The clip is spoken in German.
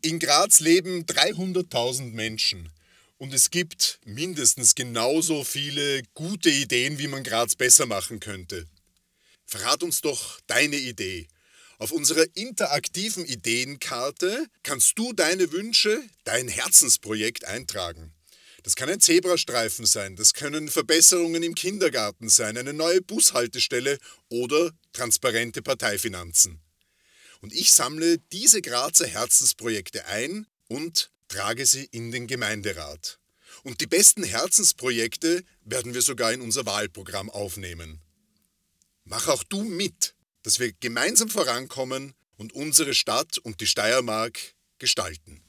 In Graz leben 300.000 Menschen und es gibt mindestens genauso viele gute Ideen, wie man Graz besser machen könnte. Verrat uns doch deine Idee. Auf unserer interaktiven Ideenkarte kannst du deine Wünsche, dein Herzensprojekt eintragen. Das kann ein Zebrastreifen sein, das können Verbesserungen im Kindergarten sein, eine neue Bushaltestelle oder transparente Parteifinanzen. Und ich sammle diese Grazer Herzensprojekte ein und trage sie in den Gemeinderat. Und die besten Herzensprojekte werden wir sogar in unser Wahlprogramm aufnehmen. Mach auch du mit, dass wir gemeinsam vorankommen und unsere Stadt und die Steiermark gestalten.